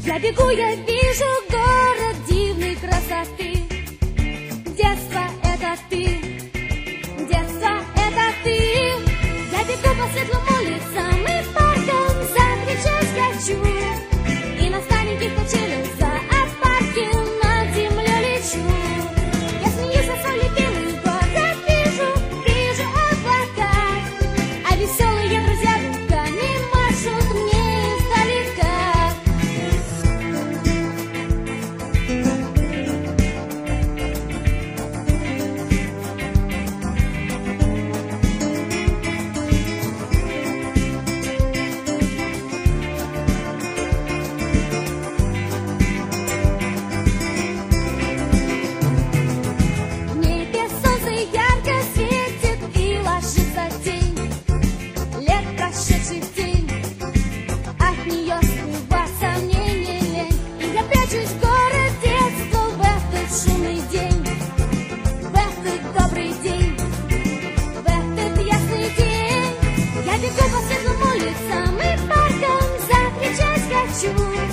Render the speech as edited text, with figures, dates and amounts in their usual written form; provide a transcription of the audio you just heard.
Я бегу, я вижу город дивной красоты. Детство — это ты, детство — это ты. Я бегу по светлым улицам и паркам, закричать хочу. И на стареньких качелях за парке над землей лечу. Я смеюсь, а свой любимый город вижу, вижу облака. А веселые друзья руками машут мне издалека. В небе солнце ярко светит и ложится тень. Лет прошедший день, от нее скрываться мне не лень. И я прячусь в город детства в этот шумный день, в этот добрый день, в этот ясный день. Я бегу по светлым улицам и паркам, закричать хочу.